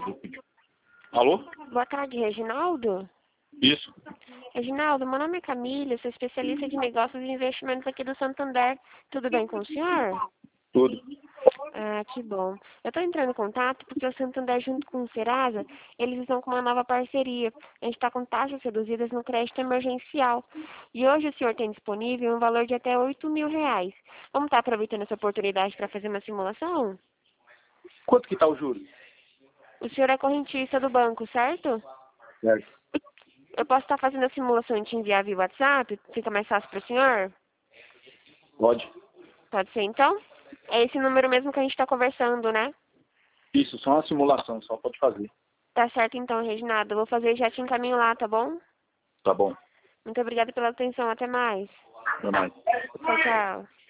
Alô? Boa tarde, Reginaldo. Isso. Reginaldo, meu nome é Camila, sou especialista de negócios e investimentos aqui do Santander. Tudo bem com o senhor? Tudo. Ah, que bom. Eu estou entrando em contato porque o Santander, junto com o Serasa, eles estão com uma nova parceria. A gente está com taxas reduzidas no crédito emergencial. E hoje o senhor tem disponível um valor de até R$ 8.000. Vamos estar aproveitando essa oportunidade para fazer uma simulação? Quanto que tá o juro? O senhor é correntista do banco, certo? Certo. Eu posso estar fazendo a simulação e te enviar via WhatsApp? Fica mais fácil para o senhor? Pode. Pode ser, então? É esse número mesmo que a gente está conversando, né? Isso, só uma simulação, só pode fazer. Tá certo, então, Reginaldo. Eu vou fazer e já te encaminho lá, tá bom? Tá bom. Muito obrigada pela atenção. Até mais. Até mais. Tchau, tchau.